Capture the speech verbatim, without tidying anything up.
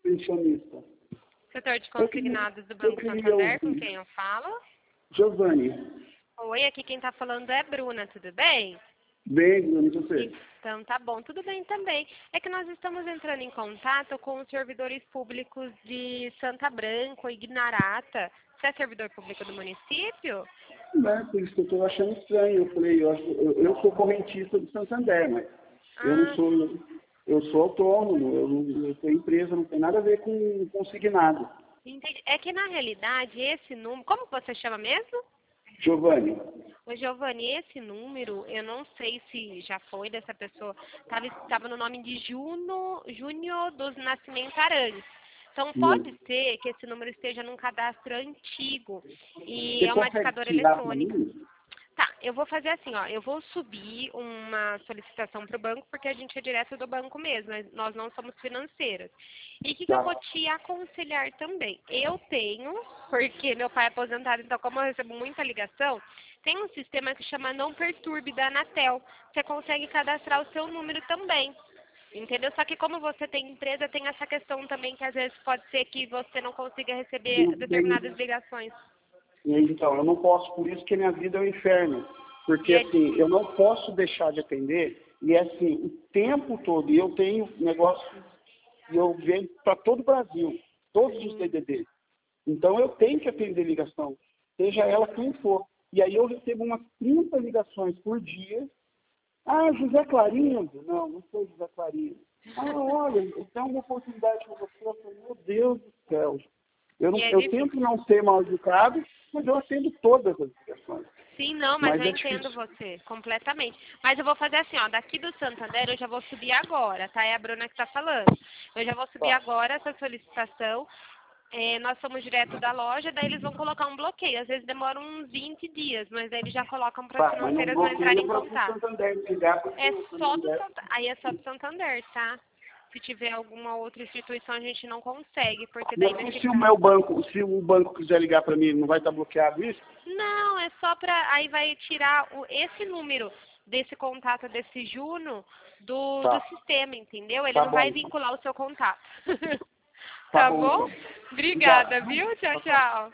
pensionista. Setor de consignados do Banco queria Santander, com ouvir. quem eu falo? Giovanni. Oi, aqui quem está falando é Bruna, tudo bem? Bem, Giovanni, você? Então tá bom, tudo bem também. É que nós estamos entrando em contato com os servidores públicos de Santa Branco e Guinarata. Você é servidor público do município? Né, por isso que eu estou achando estranho. Eu falei, eu, acho- eu, eu sou correntista do Santander, mas eu não Ah, sou, eu sou autônomo, eu, não- eu sou empresa, não tem nada a ver com consignado. entendi. É que na realidade esse número... Como você chama mesmo? Giovanni, Ô, Giovanni, esse número, eu não sei se já foi dessa pessoa, estava tava no nome de Juno, Júnior dos Nascimento Arantes. Então, pode hum, ser que esse número esteja num cadastro antigo e você é uma consegue discadora tirar para eletrônica. mim? Tá, eu vou fazer assim, ó, eu vou subir uma solicitação para o banco, porque a gente é direto do banco mesmo, nós nós não somos financeiras. E o que, que eu Tá. vou te aconselhar também? Eu tenho, porque meu pai é aposentado, então como eu recebo muita ligação, tem um sistema que chama Não Perturbe da Anatel. Você consegue cadastrar o seu número também. Entendeu? Só que como você tem empresa, tem essa questão também que às vezes pode ser que você não consiga receber E aí, determinadas ligações. e aí, então, eu não posso, por isso que minha vida é um inferno. E Porque, é assim, eu não posso deixar de atender, e é assim, o tempo todo, e eu tenho negócio, e eu vendo para todo o Brasil, todos os assim, D D D. Então, eu tenho que atender ligação, seja ela quem for. E aí eu recebo umas trinta ligações por dia. Ah, José Clarindo? Não, não sou José Clarindo. Ah, olha, eu tenho uma oportunidade com você. Eu falei, meu Deus do céu. Eu, não, e é eu difícil. tento não ser mal educado, mas eu atendo todas as ligações. Sim, não, mas Mas eu é entendo difícil. você, completamente. Mas eu vou fazer assim, ó, daqui do Santander eu já vou subir agora, tá? É a Bruna que tá falando. Eu já vou subir Tá, agora essa solicitação. É, nós somos direto da loja, daí eles vão colocar um bloqueio. Às vezes demora uns vinte dias, mas daí eles já colocam para as tá, mas não financeiras não entrarem bloqueia em para o contato. Santander me ligar, porque É o só do Santander... Santander, aí é só do Santander, tá? Se tiver alguma outra instituição a gente não consegue, porque daí vai Mas e se o ficar... meu banco, se o banco quiser ligar para mim, não vai estar bloqueado isso? Não, é só pra. Aí vai tirar o, esse número desse contato desse Juno do, do Tá, sistema, entendeu? Ele tá não bom vai então. vincular o seu contato. Tá Tá bom bom? então. Obrigado. Obrigada, viu? Tchau, Tchau, tchau. tchau.